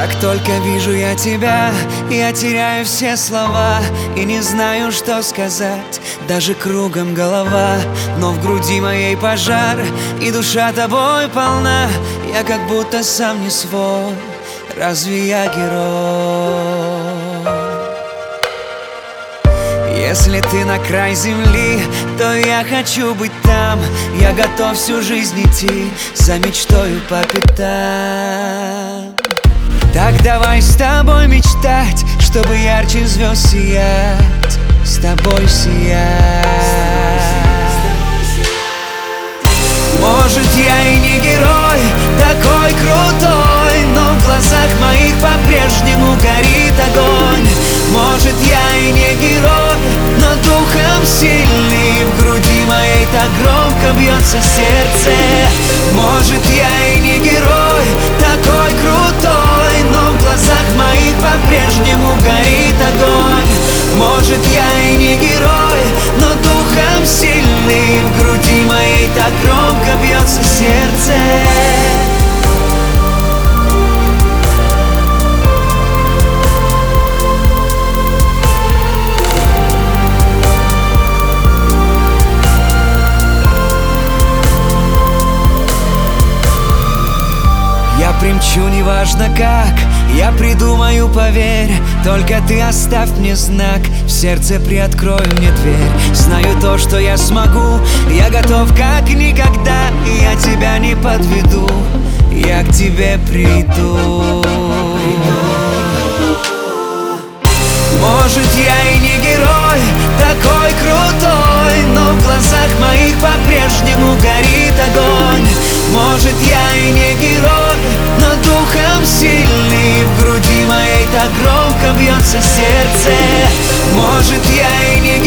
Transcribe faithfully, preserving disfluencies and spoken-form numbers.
Как только вижу я тебя, я теряю все слова и не знаю, что сказать, даже кругом голова. Но в груди моей пожар, и душа тобой полна. Я как будто сам не свой, разве я герой? Если ты на край земли, то я хочу быть там. Я готов всю жизнь идти за мечтою по пятам. Так давай с тобой мечтать, чтобы ярче звезд сиять, с тобой сиять. Может, я и не герой, такой крутой, но в глазах моих по-прежнему горит огонь. Может, я и не герой, но духом сильный, в груди моей так громко бьется сердце. Может, я и не герой, такой крутой, но в глазах моих по-прежнему горит огонь. Может, я и не герой, но духом сильный, в груди моей так громко бьется сердце. Я примчу, неважно как, я придумаю, поверь. Только ты оставь мне знак, в сердце приоткрою мне дверь. Знаю то, что я смогу, я готов как никогда, и я тебя не подведу, я к тебе приду. Может, я и не герой, такой крутой, но в глазах моих по-прежнему горит огонь. Может, я и не герой, но духом сильный, в груди моей так громко бьется сердце. Может, я и не